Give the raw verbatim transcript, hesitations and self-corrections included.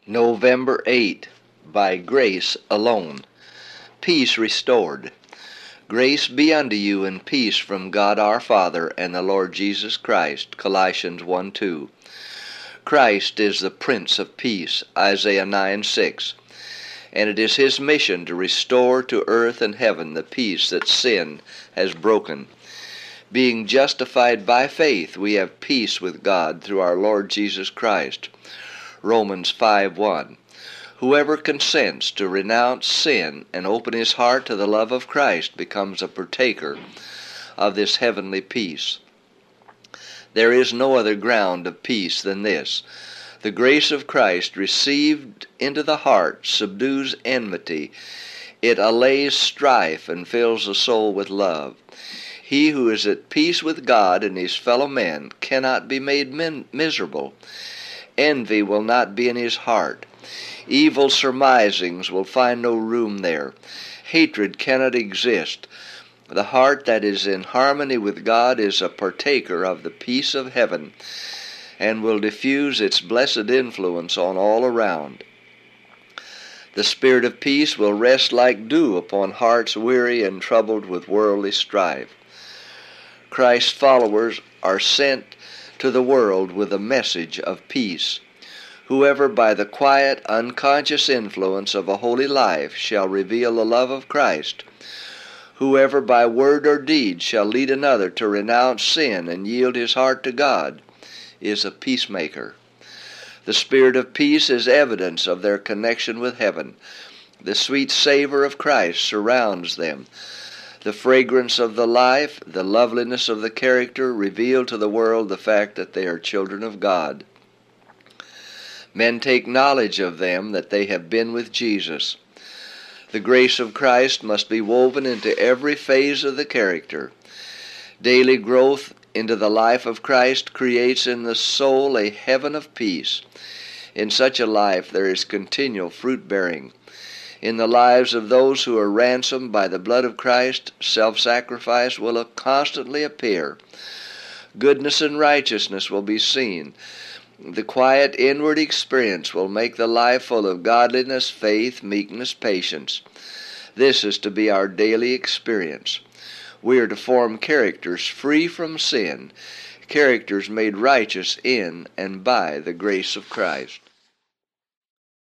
November eighth, by grace alone. Peace restored. Grace be unto you and peace from God our Father and the Lord Jesus Christ. Colossians one two. Christ is the Prince of Peace. Isaiah nine six. And it is his mission to restore to earth and heaven the peace that sin has broken. Being justified by faith, we have peace with God through our Lord Jesus Christ. Romans five one. Whoever consents to renounce sin and open his heart to the love of Christ becomes a partaker of this heavenly peace. There is no other ground of peace than this. The grace of Christ received into the heart subdues enmity. It allays strife and fills the soul with love. He who is at peace with God and his fellow men cannot be made min- miserable. Envy will not be in his heart. Evil surmisings will find no room there. Hatred cannot exist. The heart that is in harmony with God is a partaker of the peace of heaven and will diffuse its blessed influence on all around. The spirit of peace will rest like dew upon hearts weary and troubled with worldly strife. Christ's followers are sent to the world with a message of peace. Whoever by the quiet, unconscious influence of a holy life shall reveal the love of Christ, whoever by word or deed shall lead another to renounce sin and yield his heart to God, is a peacemaker. The spirit of peace is evidence of their connection with heaven. The sweet savor of Christ surrounds them. The fragrance of the life, the loveliness of the character reveal to the world the fact that they are children of God. Men take knowledge of them that they have been with Jesus. The grace of Christ must be woven into every phase of the character. Daily growth into the life of Christ creates in the soul a heaven of peace. In such a life there is continual fruit-bearing. In the lives of those who are ransomed by the blood of Christ, self-sacrifice will constantly appear. Goodness and righteousness will be seen. The quiet inward experience will make the life full of godliness, faith, meekness, patience. This is to be our daily experience. We are to form characters free from sin, characters made righteous in and by the grace of Christ.